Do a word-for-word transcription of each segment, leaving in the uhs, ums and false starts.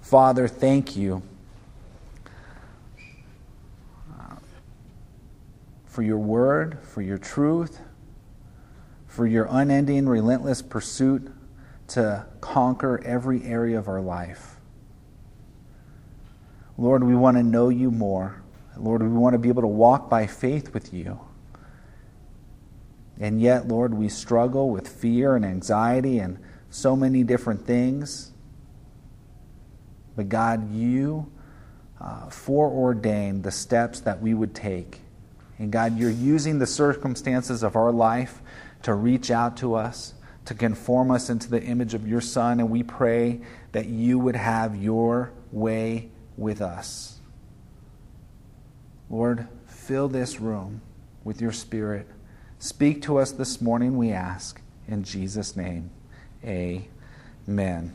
Father, thank you for your word, for your truth, for your unending, relentless pursuit to conquer every area of our life. Lord, we want to know you more. Lord, we want to be able to walk by faith with you. And yet, Lord, we struggle with fear and anxiety and so many different things. But God, you uh, foreordained the steps that we would take. And God, you're using the circumstances of our life to reach out to us, to conform us into the image of your Son. And we pray that you would have your way with us. Lord, fill this room with your Spirit. Speak to us this morning, we ask. In Jesus' name, amen.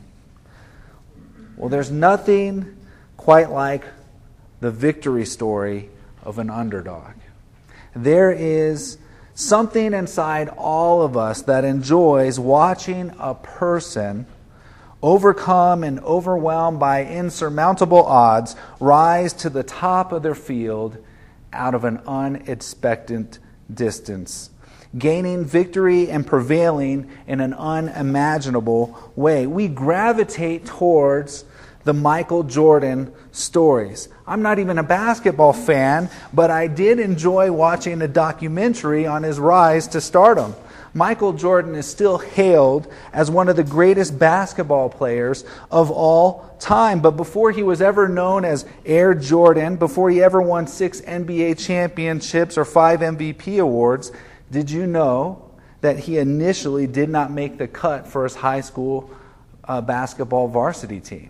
Well, there's nothing quite like the victory story of an underdog. There is something inside all of us that enjoys watching a person overcome and overwhelmed by insurmountable odds rise to the top of their field out of an unexpected distance, gaining victory and prevailing in an unimaginable way. We gravitate towards the Michael Jordan stories. I'm not even a basketball fan, but I did enjoy watching a documentary on his rise to stardom. Michael Jordan is still hailed as one of the greatest basketball players of all time. But before he was ever known as Air Jordan, before he ever won six N B A championships or five M V P awards, did you know that he initially did not make the cut for his high school uh, basketball varsity team?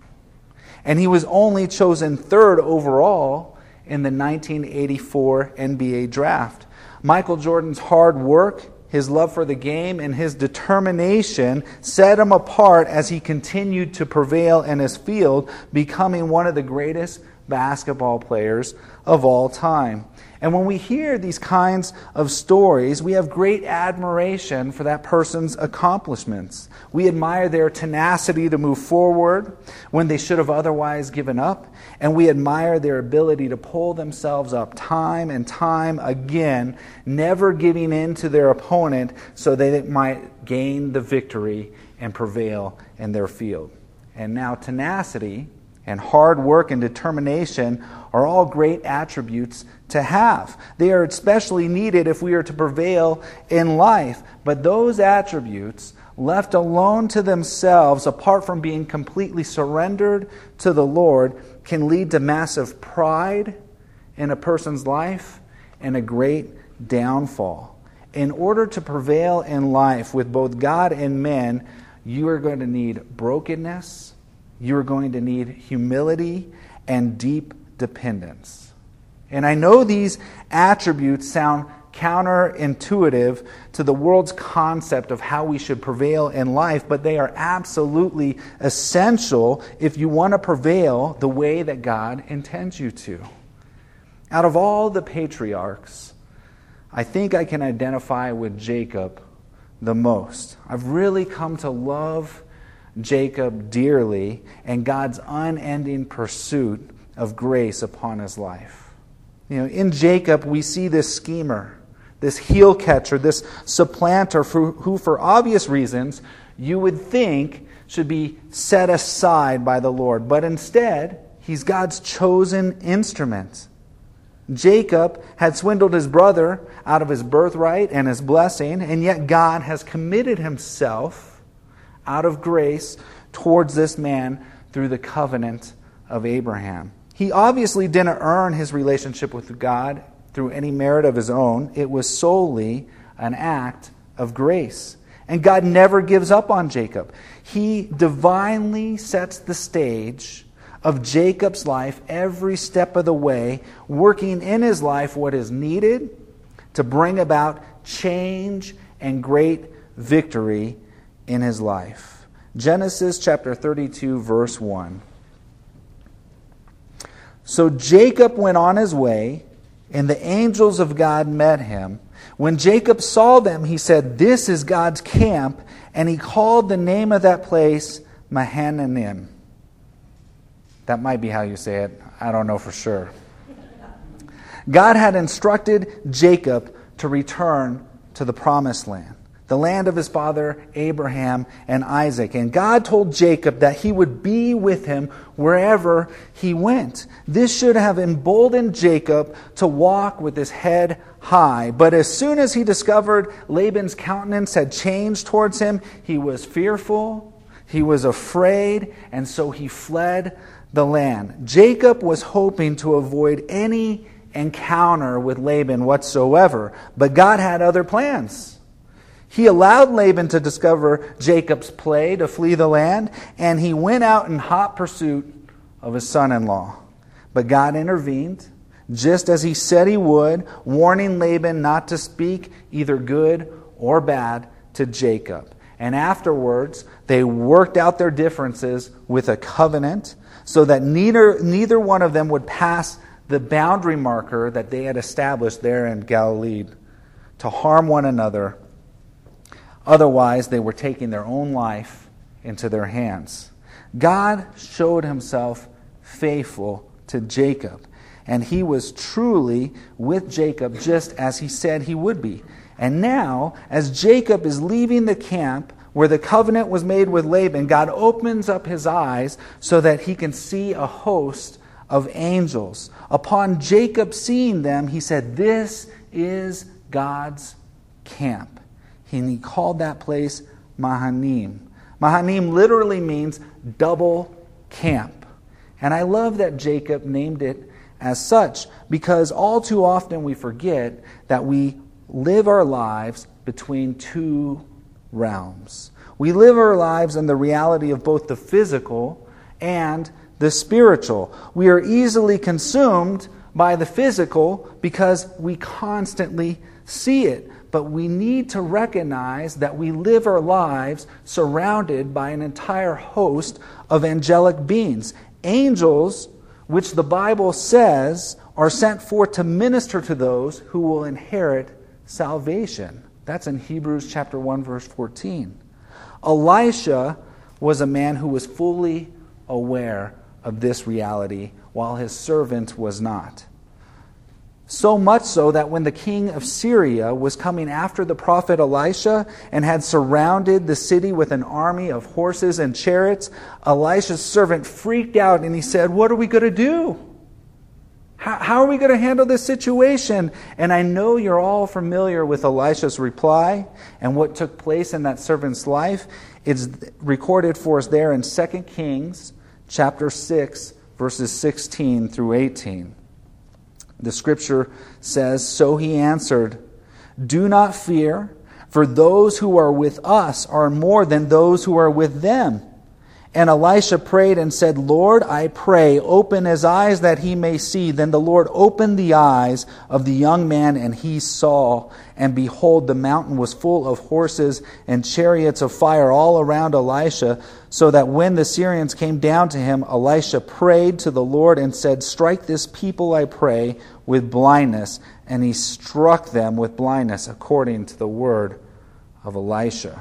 And he was only chosen third overall in the nineteen eighty-four N B A draft. Michael Jordan's hard work, his love for the game, and his determination set him apart as he continued to prevail in his field, becoming one of the greatest basketball players of all time. And when we hear these kinds of stories, we have great admiration for that person's accomplishments. We admire their tenacity to move forward when they should have otherwise given up. And we admire their ability to pull themselves up time and time again, never giving in to their opponent so they might gain the victory and prevail in their field. And now tenacity and hard work and determination are all great attributes to have. They are especially needed if we are to prevail in life. But those attributes, left alone to themselves, apart from being completely surrendered to the Lord, can lead to massive pride in a person's life and a great downfall. In order to prevail in life with both God and men, you are going to need brokenness, you are going to need humility and deep dependence. And I know these attributes sound counterintuitive to the world's concept of how we should prevail in life, but they are absolutely essential if you want to prevail the way that God intends you to. Out of all the patriarchs, I think I can identify with Jacob the most. I've really come to love Jacob dearly and God's unending pursuit of grace upon his life. You know, in Jacob we see this schemer, this heel catcher, this supplanter for, who for obvious reasons you would think should be set aside by the Lord. But instead, he's God's chosen instrument. Jacob had swindled his brother out of his birthright and his blessing, and yet God has committed himself out of grace towards this man through the covenant of Abraham. He obviously didn't earn his relationship with God through any merit of his own. It was solely an act of grace. And God never gives up on Jacob. He divinely sets the stage of Jacob's life every step of the way, working in his life what is needed to bring about change and great victory in his life. Genesis chapter thirty-two, verse one. So Jacob went on his way, and the angels of God met him. When Jacob saw them, he said, "This is God's camp," and he called the name of that place Mahanaim. That might be how you say it. I don't know for sure. God had instructed Jacob to return to the promised land, the land of his father Abraham and Isaac. And God told Jacob that he would be with him wherever he went. This should have emboldened Jacob to walk with his head high. But as soon as he discovered Laban's countenance had changed towards him, he was fearful, he was afraid, and so he fled the land. Jacob was hoping to avoid any encounter with Laban whatsoever, but God had other plans. He allowed Laban to discover Jacob's play to flee the land, and he went out in hot pursuit of his son-in-law. But God intervened, just as he said he would, warning Laban not to speak either good or bad to Jacob. And afterwards, they worked out their differences with a covenant so that neither, neither one of them would pass the boundary marker that they had established there in Galilee to harm one another. Otherwise, they were taking their own life into their hands. God showed himself faithful to Jacob, and he was truly with Jacob just as he said he would be. And now, as Jacob is leaving the camp where the covenant was made with Laban, God opens up his eyes so that he can see a host of angels. Upon Jacob seeing them, he said, "This is God's camp." And he called that place Mahanaim. Mahanaim literally means double camp. And I love that Jacob named it as such, because all too often we forget that we live our lives between two realms. We live our lives in the reality of both the physical and the spiritual. We are easily consumed by the physical because we constantly see it. But we need to recognize that we live our lives surrounded by an entire host of angelic beings. Angels, which the Bible says are sent forth to minister to those who will inherit salvation. That's in Hebrews chapter one, verse fourteen. Elisha was a man who was fully aware of this reality, while his servant was not. So much so that when the king of Syria was coming after the prophet Elisha and had surrounded the city with an army of horses and chariots, Elisha's servant freaked out and he said, "What are we going to do? How, how are we going to handle this situation?" And I know you're all familiar with Elisha's reply and what took place in that servant's life. It's recorded for us there in Second Kings chapter six, verses sixteen through eighteen. The scripture says, "So he answered, 'Do not fear, for those who are with us are more than those who are with them.' And Elisha prayed and said, 'Lord, I pray, open his eyes that he may see.' Then the Lord opened the eyes of the young man, and he saw. And behold, the mountain was full of horses and chariots of fire all around Elisha, so that when the Syrians came down to him, Elisha prayed to the Lord and said, 'Strike this people, I pray, with blindness.' And he struck them with blindness, according to the word of Elisha."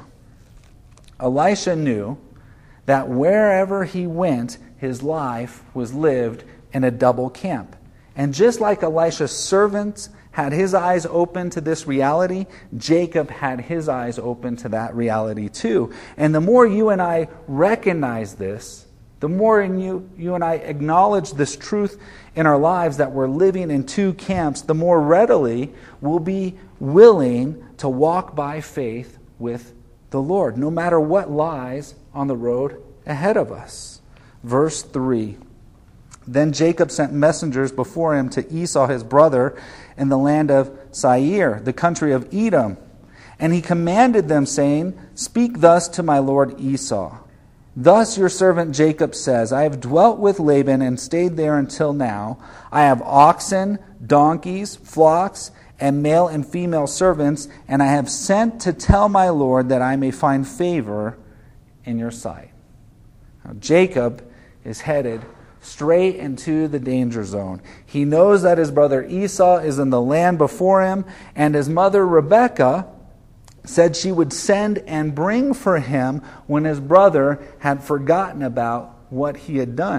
Elisha knew that wherever he went, his life was lived in a double camp. And just like Elisha's servants had his eyes open to this reality, Jacob had his eyes open to that reality too. And the more you and I recognize this, the more you, you and I acknowledge this truth in our lives that we're living in two camps, the more readily we'll be willing to walk by faith with the Lord, no matter what lies on the road ahead of us. Verse three. "Then Jacob sent messengers before him to Esau his brother in the land of Seir, the country of Edom. And he commanded them, saying, 'Speak thus to my lord Esau. Thus your servant Jacob says, I have dwelt with Laban and stayed there until now. I have oxen, donkeys, flocks, and male and female servants, and I have sent to tell my lord that I may find favor in your sight.'" Now, Jacob is headed straight into the danger zone. He knows that his brother Esau is in the land before him, and his mother Rebekah said she would send and bring for him when his brother had forgotten about what he had done.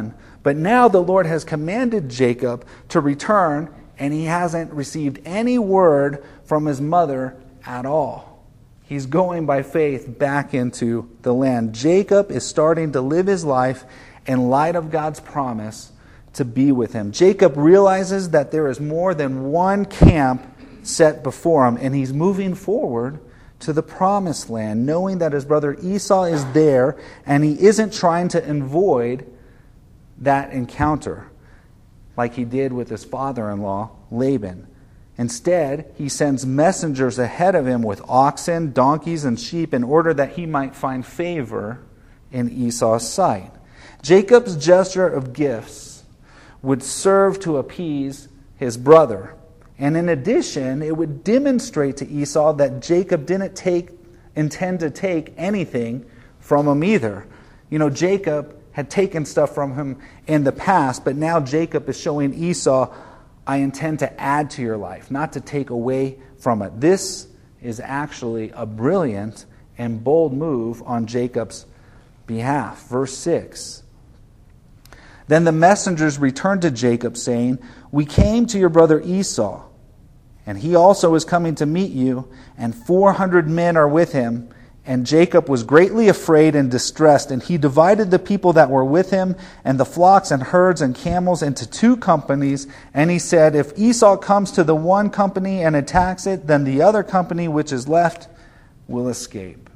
But now the Lord has commanded Jacob to return, and he hasn't received any word from his mother at all. He's going by faith back into the land. Jacob is starting to live his life in light of God's promise to be with him. Jacob realizes that there is more than one camp set before him, and he's moving forward to the promised land, knowing that his brother Esau is there, and he isn't trying to avoid that encounter like he did with his father-in-law, Laban. Instead, he sends messengers ahead of him with oxen, donkeys, and sheep in order that he might find favor in Esau's sight. Jacob's gesture of gifts would serve to appease his brother. And in addition, it would demonstrate to Esau that Jacob didn't take, intend to take anything from him either. You know, Jacob had taken stuff from him in the past, but now Jacob is showing Esau, I intend to add to your life, not to take away from it. This is actually a brilliant and bold move on Jacob's behalf. Verse six. Then the messengers returned to Jacob, saying, we came to your brother Esau, and he also is coming to meet you, and four hundred men are with him. And Jacob was greatly afraid and distressed, and he divided the people that were with him and the flocks and herds and camels into two companies. And he said, if Esau comes to the one company and attacks it, then the other company which is left will escape.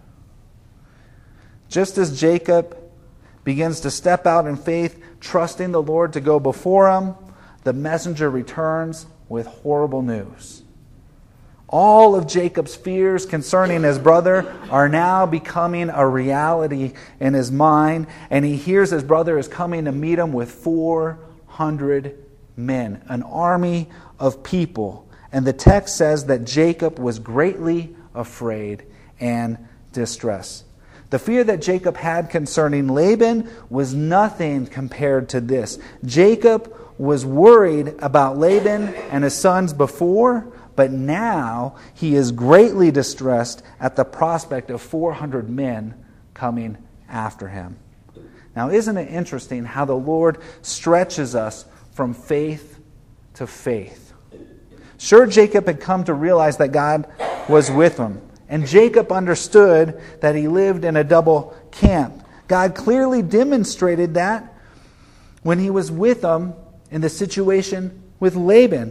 Just as Jacob begins to step out in faith, trusting the Lord to go before him, the messenger returns with horrible news. All of Jacob's fears concerning his brother are now becoming a reality in his mind, and he hears his brother is coming to meet him with four hundred men, an army of people. And the text says that Jacob was greatly afraid and distressed. The fear that Jacob had concerning Laban was nothing compared to this. Jacob was worried about Laban and his sons before, but now he is greatly distressed at the prospect of four hundred men coming after him. Now, isn't it interesting how the Lord stretches us from faith to faith? Sure, Jacob had come to realize that God was with him. And Jacob understood that he lived in a double camp. God clearly demonstrated that when he was with him in the situation with Laban.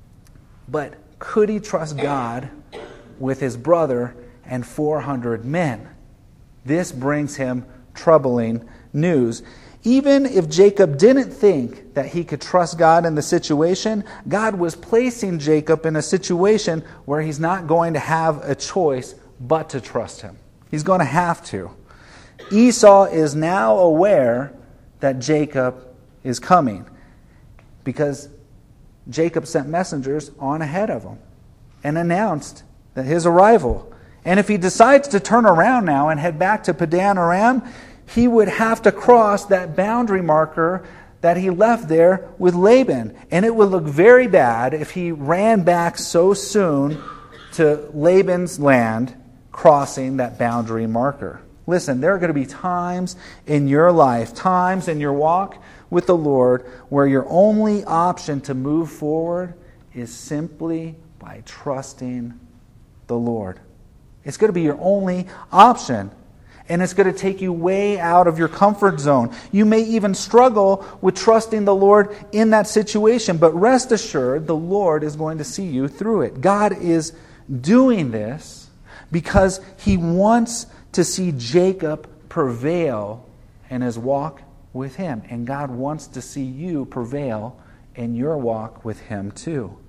But could he trust God with his brother and four hundred men? This brings him troubling news. Even if Jacob didn't think that he could trust God in the situation, God was placing Jacob in a situation where he's not going to have a choice but to trust him. He's going to have to. Esau is now aware that Jacob is coming because Jacob sent messengers on ahead of him and announced that his arrival. And if he decides to turn around now and head back to Padan Aram, he would have to cross that boundary marker that he left there with Laban. And it would look very bad if he ran back so soon to Laban's land, crossing that boundary marker. Listen, there are going to be times in your life, times in your walk with the Lord, where your only option to move forward is simply by trusting the Lord. It's going to be your only option. And it's going to take you way out of your comfort zone. You may even struggle with trusting the Lord in that situation, but rest assured, the Lord is going to see you through it. God is doing this because He wants to see Jacob prevail in his walk with Him. And God wants to see you prevail in your walk with Him too.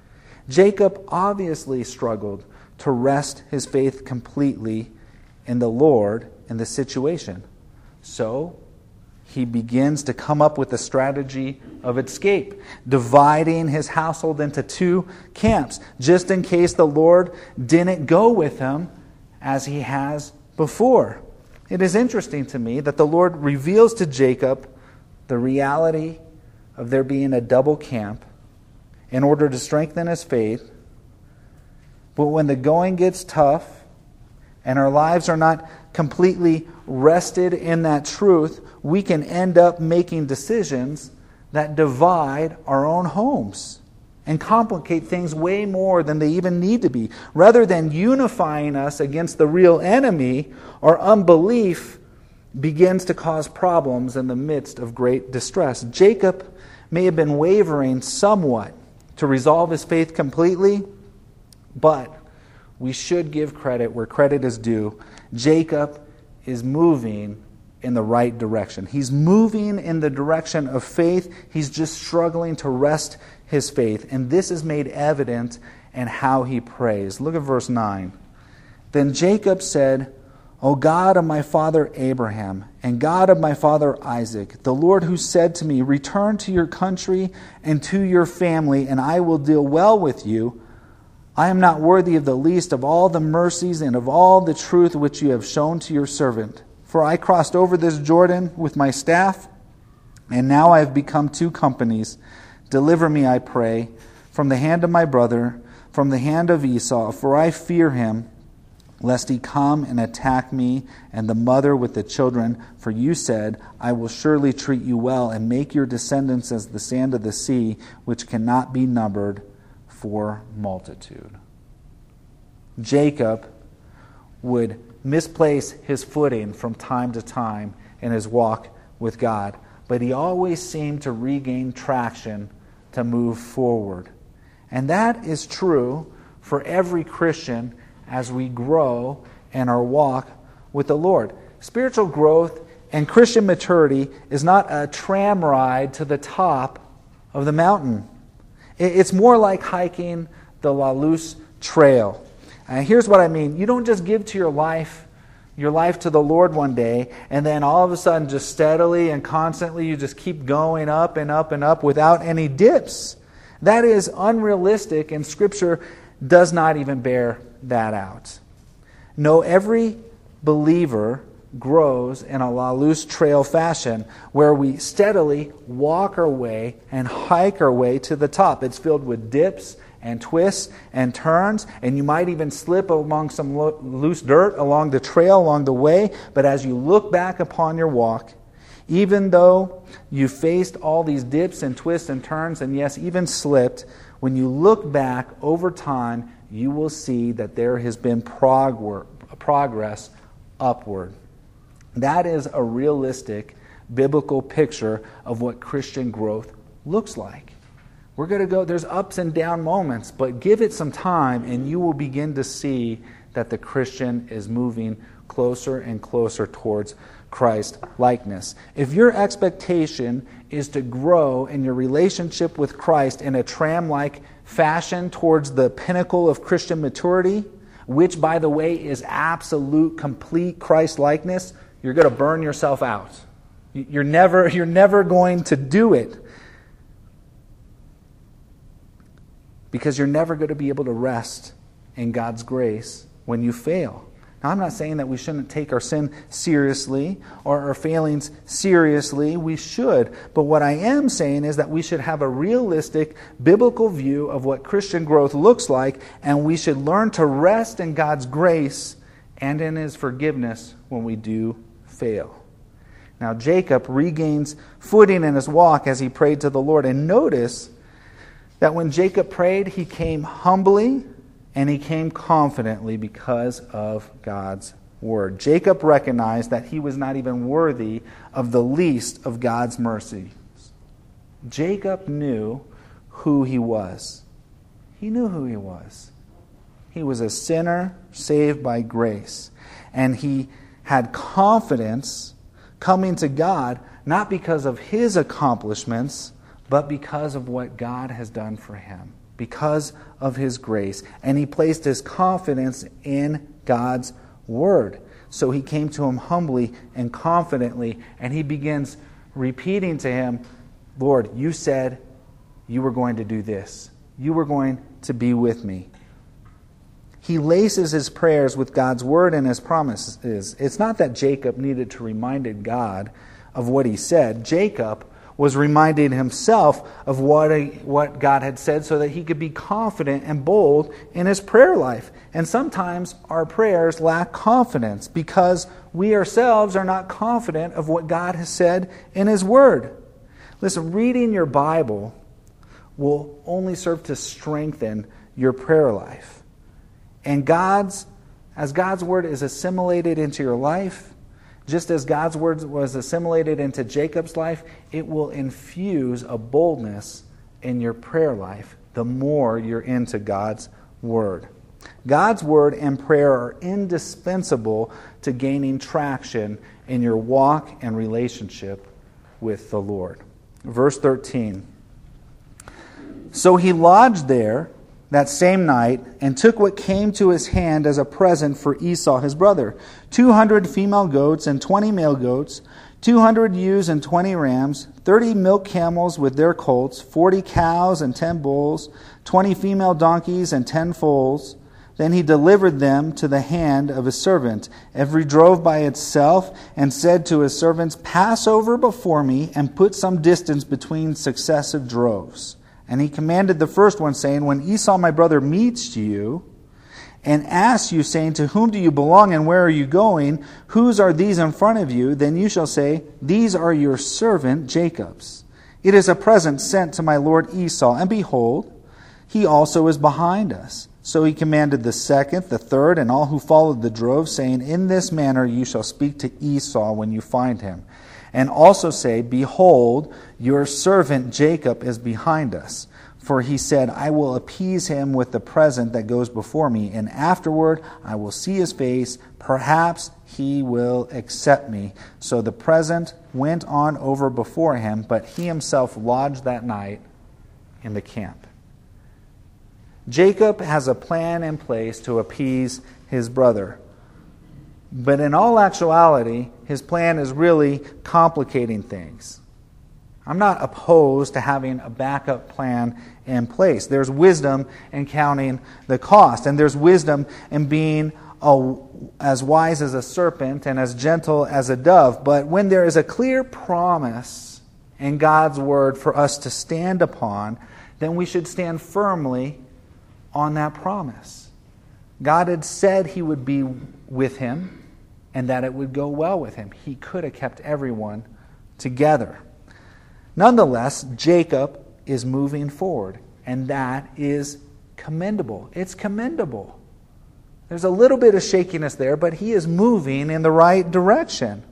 Jacob obviously struggled to rest his faith completely in the Lord in the situation. So he begins to come up with a strategy of escape, dividing his household into two camps, just in case the Lord didn't go with him as He has before. It is interesting to me that the Lord reveals to Jacob the reality of there being a double camp in order to strengthen his faith. But when the going gets tough and our lives are not completely rested in that truth, we can end up making decisions that divide our own homes and complicate things way more than they even need to be. Rather than unifying us against the real enemy, our unbelief begins to cause problems in the midst of great distress. Jacob may have been wavering somewhat to resolve his faith completely, but we should give credit where credit is due. Jacob is moving in the right direction. He's moving in the direction of faith. He's just struggling to rest his faith. And this is made evident in how he prays. Look at verse nine. Then Jacob said, O God of my father Abraham, and God of my father Isaac, the Lord who said to me, return to your country and to your family, and I will deal well with you. I am not worthy of the least of all the mercies and of all the truth which you have shown to your servant. For I crossed over this Jordan with my staff, and now I have become two companies. Deliver me, I pray, from the hand of my brother, from the hand of Esau, for I fear him, lest he come and attack me and the mother with the children. For you said, I will surely treat you well and make your descendants as the sand of the sea, which cannot be numbered for multitude. Jacob would misplace his footing from time to time in his walk with God, but he always seemed to regain traction to move forward. And that is true for every Christian as we grow in our walk with the Lord. Spiritual growth and Christian maturity is not a tram ride to the top of the mountain. It's more like hiking the La Luz Trail. And here's what I mean. You don't just give to your life, your life to the Lord one day, and then all of a sudden just steadily and constantly you just keep going up and up and up without any dips. That is unrealistic, and Scripture does not even bear that out. No, every believer grows in a La Luz Trail fashion where we steadily walk our way and hike our way to the top. It's filled with dips and twists and turns, and you might even slip among some lo- loose dirt along the trail along the way, but as you look back upon your walk, even though you faced all these dips and twists and turns, and yes, even slipped, when you look back over time, you will see that there has been prog- progress upward. That is a realistic biblical picture of what Christian growth looks like. We're going to go, there's ups and down moments, but give it some time and you will begin to see that the Christian is moving closer and closer towards Christ likeness. If your expectation is to grow in your relationship with Christ in a tram-like fashion towards the pinnacle of Christian maturity, which, by the way, is absolute, complete Christ likeness, you're going to burn yourself out. You're never, you're never going to do it. Because you're never going to be able to rest in God's grace when you fail. Now, I'm not saying that we shouldn't take our sin seriously or our failings seriously. We should. But what I am saying is that we should have a realistic biblical view of what Christian growth looks like, and we should learn to rest in God's grace and in His forgiveness when we do fail. Now, Jacob regains footing in his walk as he prayed to the Lord. And notice that when Jacob prayed, he came humbly and he came confidently because of God's word. Jacob recognized that he was not even worthy of the least of God's mercies. Jacob knew who he was. He knew who he was. He was a sinner saved by grace. And he had confidence coming to God, not because of his accomplishments, but because of what God has done for him, because of His grace. And he placed his confidence in God's word. So he came to Him humbly and confidently, and he begins repeating to Him, Lord, you said you were going to do this. You were going to be with me. He laces his prayers with God's word and His promises. It's not that Jacob needed to remind God of what he said. Jacob was reminding himself of what, a, what God had said so that he could be confident and bold in his prayer life. And sometimes our prayers lack confidence because we ourselves are not confident of what God has said in his word. Listen, reading your Bible will only serve to strengthen your prayer life. And God's, as God's word is assimilated into your life, just as God's word was assimilated into Jacob's life, it will infuse a boldness in your prayer life the more you're into God's word. God's word and prayer are indispensable to gaining traction in your walk and relationship with the Lord. Verse thirteen. So he lodged there that same night, and took what came to his hand as a present for Esau his brother, two hundred female goats and twenty male goats, two hundred ewes and twenty rams, thirty milk camels with their colts, forty cows and ten bulls, twenty female donkeys and ten foals. Then he delivered them to the hand of his servant, every drove by itself, and said to his servants, Pass over before me, and put some distance between successive droves. And he commanded the first one, saying, When Esau my brother meets you, and asks you, saying, To whom do you belong, and where are you going? Whose are these in front of you? Then you shall say, These are your servant Jacob's. It is a present sent to my lord Esau, and behold, he also is behind us. So he commanded the second, the third, and all who followed the drove, saying, In this manner you shall speak to Esau when you find him. And also say, Behold, your servant Jacob is behind us. For he said, I will appease him with the present that goes before me, and afterward I will see his face. Perhaps he will accept me. So the present went on over before him, but he himself lodged that night in the camp. Jacob has a plan in place to appease his brother. But in all actuality, his plan is really complicating things. I'm not opposed to having a backup plan in place. There's wisdom in counting the cost, and there's wisdom in being a, as wise as a serpent and as gentle as a dove. But when there is a clear promise in God's word for us to stand upon, then we should stand firmly on that promise. God had said he would be with him and that it would go well with him. He could have kept everyone together. Nonetheless, Jacob is moving forward, and that is commendable. It's commendable. There's a little bit of shakiness there, but he is moving in the right direction.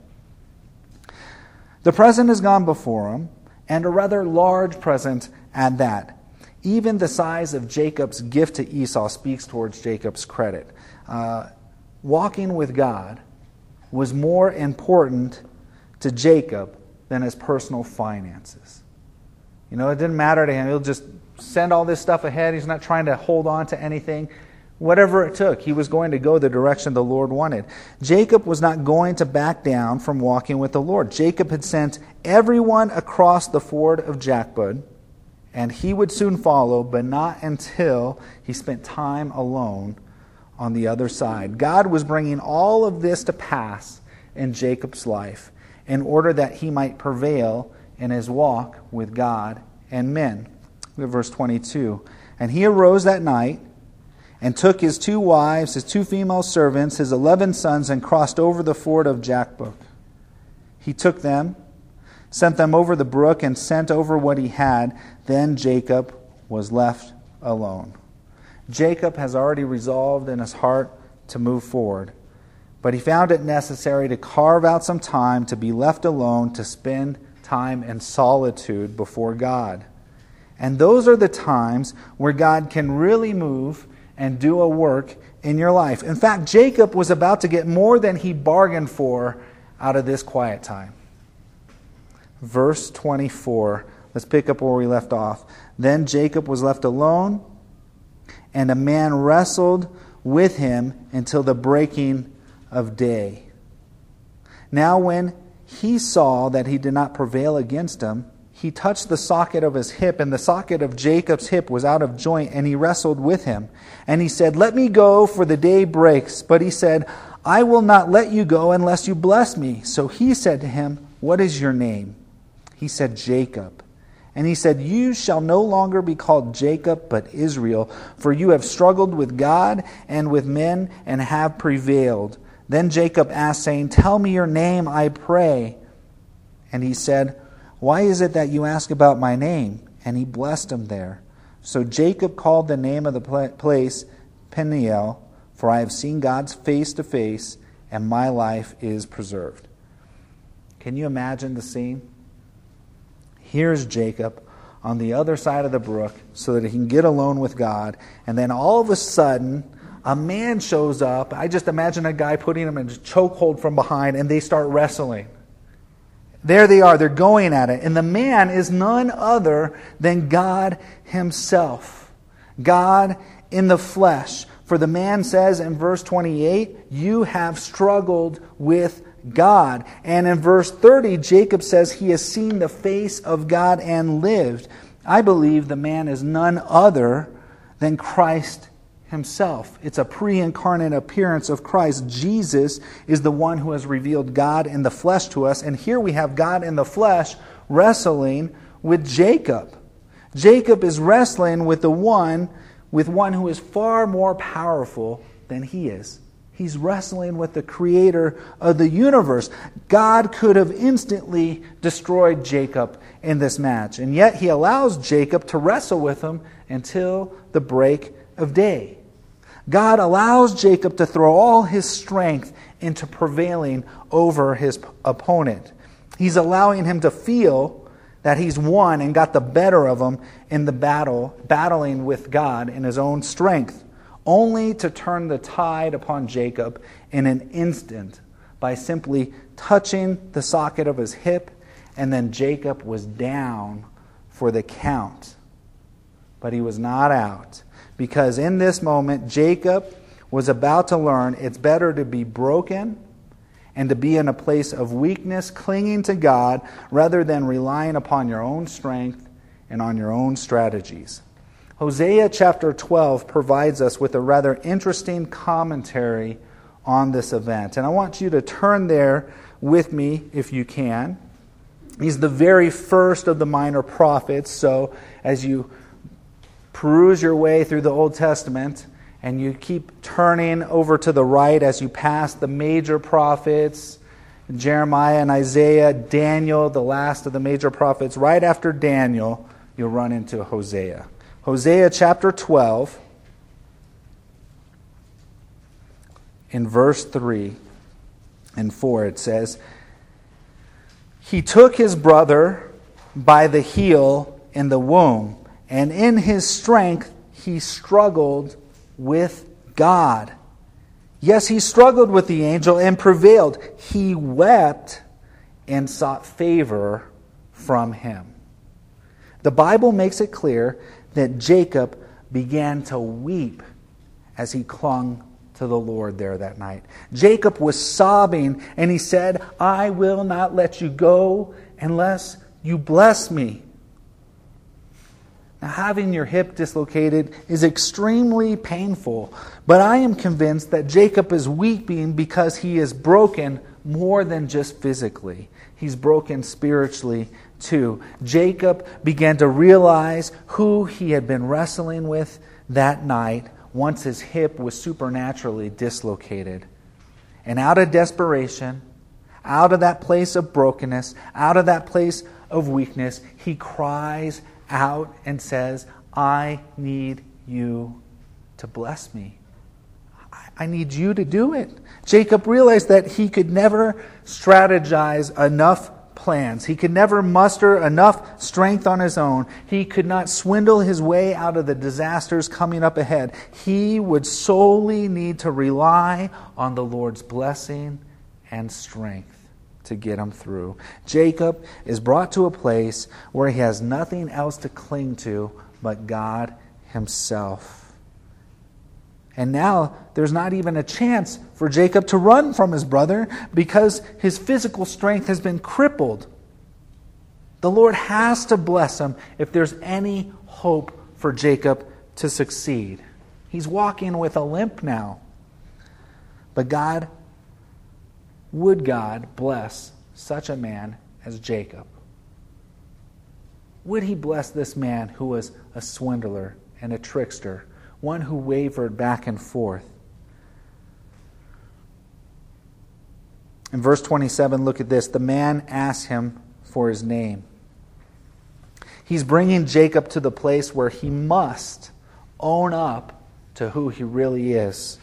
The present has gone before him, and a rather large present at that. Even the size of Jacob's gift to Esau speaks towards Jacob's credit. Uh, walking with God was more important to Jacob than his personal finances. You know, it didn't matter to him. He'll just send all this stuff ahead. He's not trying to hold on to anything. Whatever it took, he was going to go the direction the Lord wanted. Jacob was not going to back down from walking with the Lord. Jacob had sent everyone across the ford of Jacbud, and he would soon follow, but not until he spent time alone on the other side. God was bringing all of this to pass in Jacob's life in order that he might prevail in his walk with God and men. Look at verse twenty-two. And he arose that night and took his two wives, his two female servants, his eleven sons, and crossed over the ford of Jacbuk. He took them, sent them over the brook, and sent over what he had. Then Jacob was left alone. Jacob has already resolved in his heart to move forward, but he found it necessary to carve out some time to be left alone, to spend time in solitude before God. And those are the times where God can really move and do a work in your life. In fact, Jacob was about to get more than he bargained for out of this quiet time. Verse twenty-four, let's pick up where we left off. Then Jacob was left alone, and a man wrestled with him until the breaking of day. Now when he saw that he did not prevail against him, he touched the socket of his hip, and the socket of Jacob's hip was out of joint, and he wrestled with him. And he said, Let me go, for the day breaks. But he said, I will not let you go unless you bless me. So he said to him, What is your name? he said, Jacob. And he said, you shall no longer be called Jacob, but Israel, for you have struggled with God and with men and have prevailed. Then Jacob asked, saying, tell me your name, I pray. And he said, why is it that you ask about my name? And he blessed him there. So Jacob called the name of the place Peniel, for I have seen God's face to face, and my life is preserved. Can you imagine the scene? Here's Jacob on the other side of the brook so that he can get alone with God. And then all of a sudden, a man shows up. I just imagine a guy putting him in a chokehold from behind, and they start wrestling. There they are. They're going at it. And the man is none other than God himself. God in the flesh. For the man says in verse twenty-eight, you have struggled with God. And in verse thirty, Jacob says he has seen the face of God and lived. I believe the man is none other than Christ himself. It's a pre-incarnate appearance of Christ. Jesus is the one who has revealed God in the flesh to us. And here we have God in the flesh wrestling with Jacob. Jacob is wrestling with the one, with one who is far more powerful than he is. He's wrestling with the creator of the universe. God could have instantly destroyed Jacob in this match. And yet he allows Jacob to wrestle with him until the break of day. God allows Jacob to throw all his strength into prevailing over his opponent. He's allowing him to feel that he's won and got the better of him in the battle, battling with God in his own strength, only to turn the tide upon Jacob in an instant by simply touching the socket of his hip, and then Jacob was down for the count. But he was not out, because in this moment, Jacob was about to learn it's better to be broken and to be in a place of weakness, clinging to God, rather than relying upon your own strength and on your own strategies. Hosea chapter twelve provides us with a rather interesting commentary on this event. And I want you to turn there with me if you can. He's the very first of the minor prophets. So as you peruse your way through the Old Testament, and you keep turning over to the right as you pass the major prophets, Jeremiah and Isaiah, Daniel, the last of the major prophets. Right after Daniel, you'll run into Hosea. Hosea chapter twelve, in verse three and four, it says, he took his brother by the heel in the womb, and in his strength he struggled with God. Yes, he struggled with the angel and prevailed. He wept and sought favor from him. The Bible makes it clear that Jacob began to weep as he clung to the Lord there that night. Jacob was sobbing, and he said, I will not let you go unless you bless me. Now, having your hip dislocated is extremely painful, but I am convinced that Jacob is weeping because he is broken more than just physically. He's broken spiritually too. Jacob began to realize who he had been wrestling with that night once his hip was supernaturally dislocated. And out of desperation, out of that place of brokenness, out of that place of weakness, he cries out and says, I need you to bless me. I need you to do it. Jacob realized that he could never strategize enough plans. He could never muster enough strength on his own. He could not swindle his way out of the disasters coming up ahead. He would solely need to rely on the Lord's blessing and strength to get him through. Jacob is brought to a place where he has nothing else to cling to but God himself. And now there's not even a chance for Jacob to run from his brother because his physical strength has been crippled. The Lord has to bless him if there's any hope for Jacob to succeed. He's walking with a limp now. But God Would God bless such a man as Jacob? would he bless this man who was a swindler and a trickster, one who wavered back and forth? In verse twenty-seven, look at this. The man asks him for his name. He's bringing Jacob to the place where he must own up to who he really is.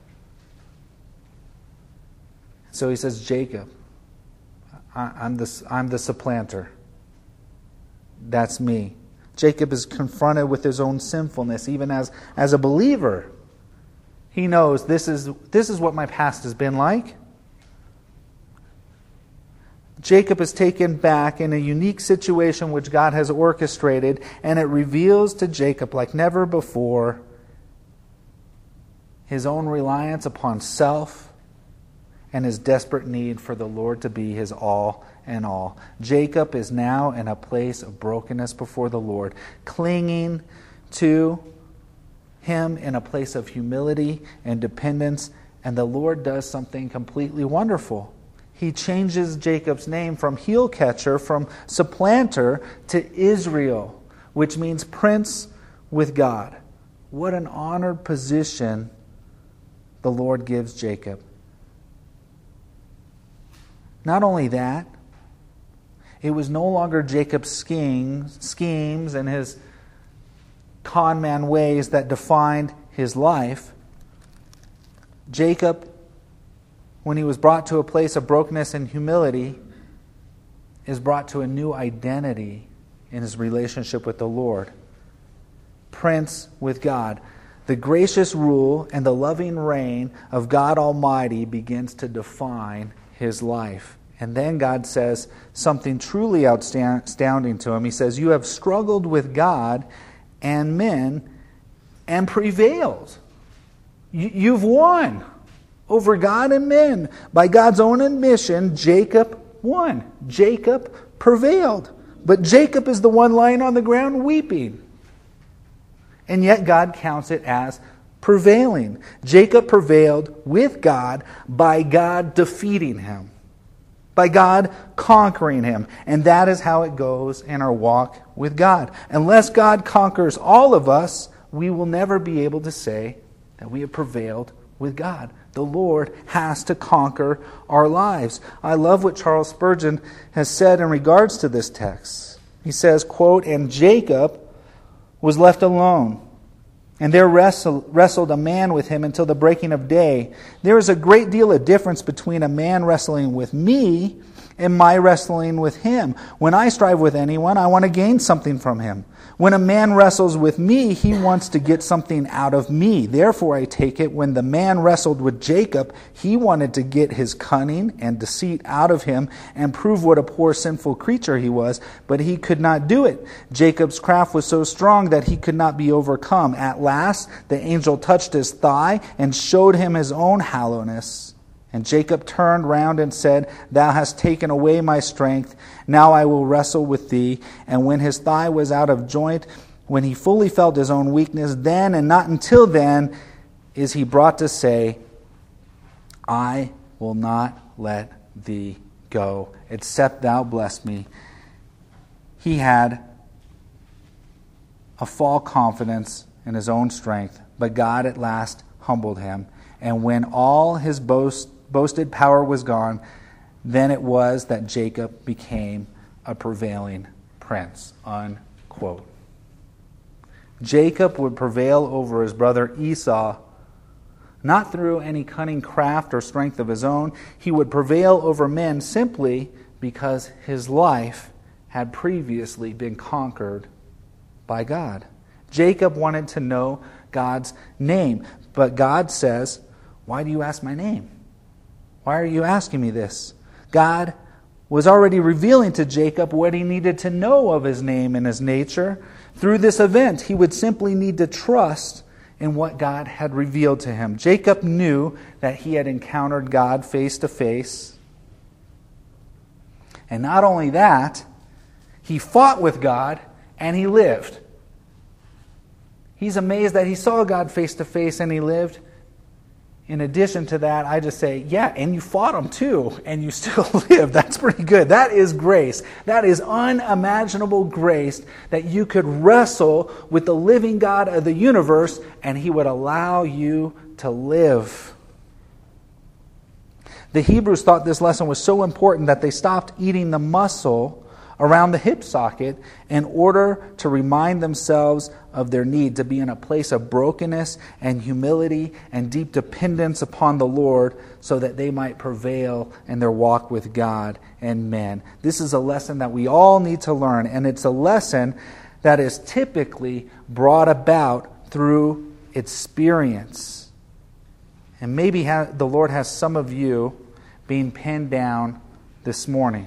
So he says, Jacob, I'm the, I'm the supplanter. That's me. Jacob is confronted with his own sinfulness, even as, as a believer. He knows this is, this is what my past has been like. Jacob is taken back in a unique situation which God has orchestrated, and it reveals to Jacob, like never before, his own reliance upon self and his desperate need for the Lord to be his all and all. Jacob is now in a place of brokenness before the Lord, clinging to him in a place of humility and dependence, and the Lord does something completely wonderful. He changes Jacob's name from heel catcher, from supplanter, to Israel, which means prince with God. What an honored position the Lord gives Jacob. Not only that, it was no longer Jacob's schemes, schemes and his con man ways that defined his life. Jacob, when he was brought to a place of brokenness and humility, is brought to a new identity in his relationship with the Lord. Prince with God. The gracious rule and the loving reign of God Almighty begins to define his life. And then God says something truly astounding to him. He says, you have struggled with God and men and prevailed. You've won over God and men. By God's own admission, Jacob won. Jacob prevailed. But Jacob is the one lying on the ground weeping. And yet God counts it as prevailing. Jacob prevailed with God by God defeating him, by God conquering him. And that is how it goes in our walk with God. Unless God conquers all of us, we will never be able to say that we have prevailed with God. The Lord has to conquer our lives. I love what Charles Spurgeon has said in regards to this text. He says, quote, and Jacob was left alone, and there wrestled, wrestled a man with him until the breaking of day. There is a great deal of difference between a man wrestling with me and my wrestling with him. When I strive with anyone, I want to gain something from him. When a man wrestles with me, he wants to get something out of me. Therefore, I take it, when the man wrestled with Jacob, he wanted to get his cunning and deceit out of him and prove what a poor sinful creature he was, but he could not do it. Jacob's craft was so strong that he could not be overcome. At last, the angel touched his thigh and showed him his own hollowness. And Jacob turned round and said, thou hast taken away my strength. Now I will wrestle with thee. And when his thigh was out of joint, when he fully felt his own weakness, then and not until then is he brought to say, I will not let thee go, except thou bless me. He had a false confidence in his own strength, but God at last humbled him. And when all his boast boasted power was gone, then it was that Jacob became a prevailing prince. Unquote. Jacob would prevail over his brother Esau, not through any cunning craft or strength of his own. He would prevail over men simply because his life had previously been conquered by God. Jacob wanted to know God's name, but God says, why do you ask my name? Why are you asking me this? God was already revealing to Jacob what he needed to know of his name and his nature. Through this event, he would simply need to trust in what God had revealed to him. Jacob knew that he had encountered God face to face. And not only that, he fought with God and he lived. He's amazed that he saw God face to face and he lived. in addition to that, I just say, yeah, and you fought them too, and you still live. That's pretty good. That is grace. That is unimaginable grace that you could wrestle with the living God of the universe, and He would allow you to live. The Hebrews thought this lesson was so important that they stopped eating the muscle around the hip socket in order to remind themselves of their need to be in a place of brokenness and humility and deep dependence upon the Lord so that they might prevail in their walk with God and men. This is a lesson that we all need to learn, and it's a lesson that is typically brought about through experience. And maybe ha- the Lord has some of you being pinned down this morning,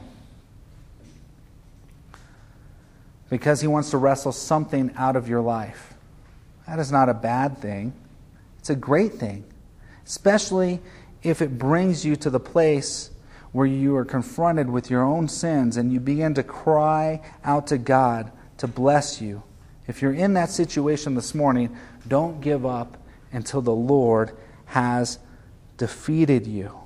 because He wants to wrestle something out of your life. That is not a bad thing. It's a great thing, especially if it brings you to the place where you are confronted with your own sins and you begin to cry out to God to bless you. If you're in that situation this morning, don't give up until the Lord has defeated you.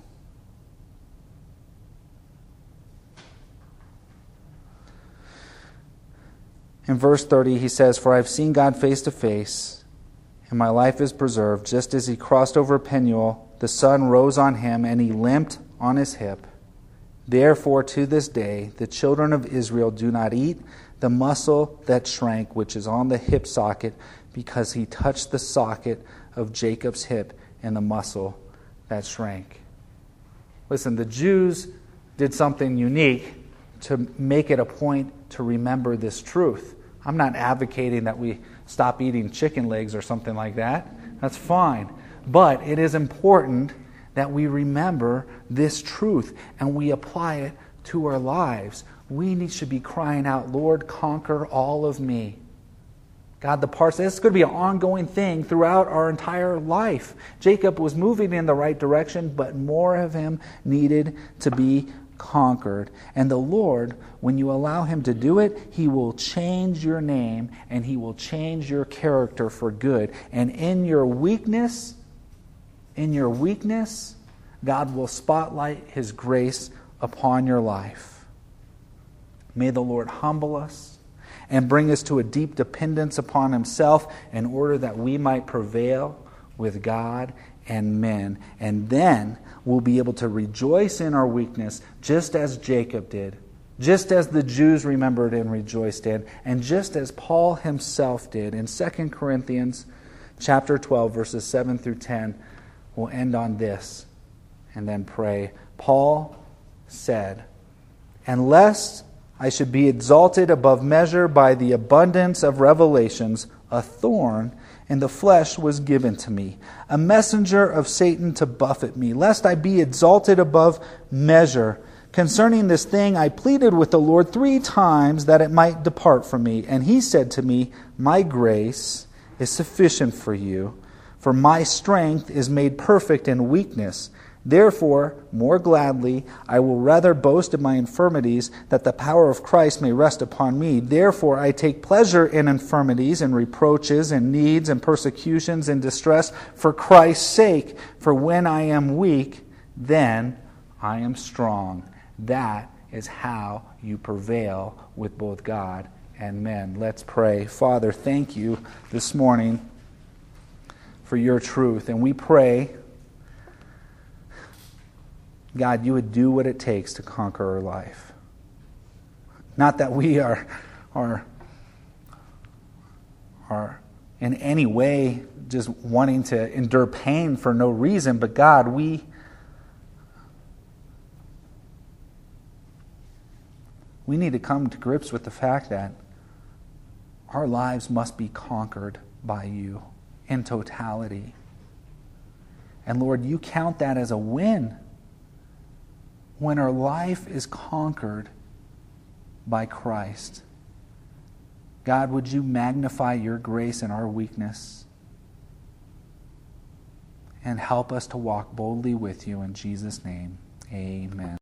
In verse thirty, he says, "For I have seen God face to face, and my life is preserved. Just as he crossed over Peniel, the sun rose on him, and he limped on his hip. Therefore, to this day, the children of Israel do not eat the muscle that shrank, which is on the hip socket, because he touched the socket of Jacob's hip and the muscle that shrank." Listen, the Jews did something unique to make it a point to remember this truth. I'm not advocating that we stop eating chicken legs or something like that. That's fine. But it is important that we remember this truth and we apply it to our lives. We need to be crying out, "Lord, conquer all of me." God, the parts, this is going to be an ongoing thing throughout our entire life. Jacob was moving in the right direction, but more of him needed to be conquered. And the Lord, when you allow Him to do it, He will change your name and He will change your character for good. And in your weakness, in your weakness, God will spotlight His grace upon your life. May the Lord humble us and bring us to a deep dependence upon Himself in order that we might prevail with God and men. And then we'll be able to rejoice in our weakness just as Jacob did, just as the Jews remembered and rejoiced in, and just as Paul himself did. In Second Corinthians chapter twelve, verses seven through ten, we'll end on this and then pray. Paul said, "And lest I should be exalted above measure by the abundance of revelations, a thorn in the flesh was given to me, a messenger of Satan to buffet me, lest I be exalted above measure. Concerning this thing I pleaded with the Lord three times that it might depart from me. And He said to me, My grace is sufficient for you, for my strength is made perfect in weakness. Therefore, more gladly, I will rather boast in my infirmities, that the power of Christ may rest upon me. Therefore, I take pleasure in infirmities and reproaches and needs and persecutions and distress for Christ's sake. For when I am weak, then I am strong." That is how you prevail with both God and men. Let's pray. Father, thank you this morning for your truth. And we pray, God, you would do what it takes to conquer our life. Not that we are, are, are in any way just wanting to endure pain for no reason, but God, we, we need to come to grips with the fact that our lives must be conquered by you in totality. And Lord, you count that as a win when our life is conquered by Christ. God, would you magnify your grace in our weakness and help us to walk boldly with you in Jesus' name. Amen.